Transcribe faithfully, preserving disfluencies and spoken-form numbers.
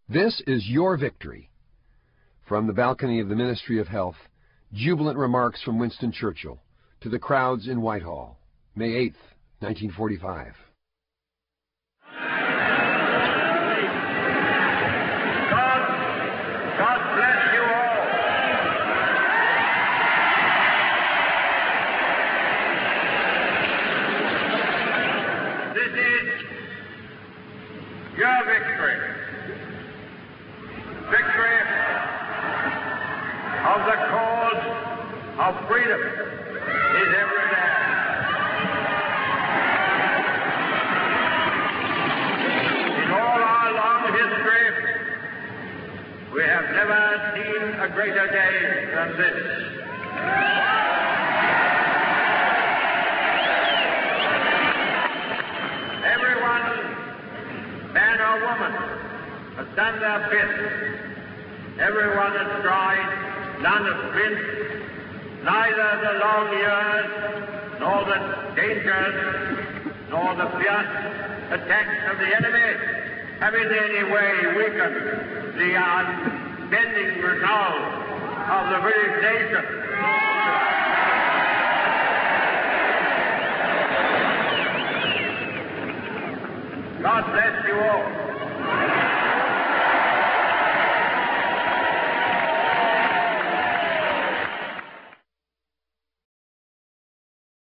This is your victory. From the balcony of the Ministry of Health, jubilant remarks from Winston Churchill to the crowds in Whitehall, May eighth, nineteen forty-five. God, God bless you all. This is your victory. Victory of the cause of freedom is every day. In all our long history, we have never seen a greater day than this. Everyone, man or woman, has done their bit. Everyone has tried, none has flinched. Neither the long years, nor the dangers, nor the fierce attacks of the enemy have in any way weakened the unbending resolve of the British nation. God bless you all.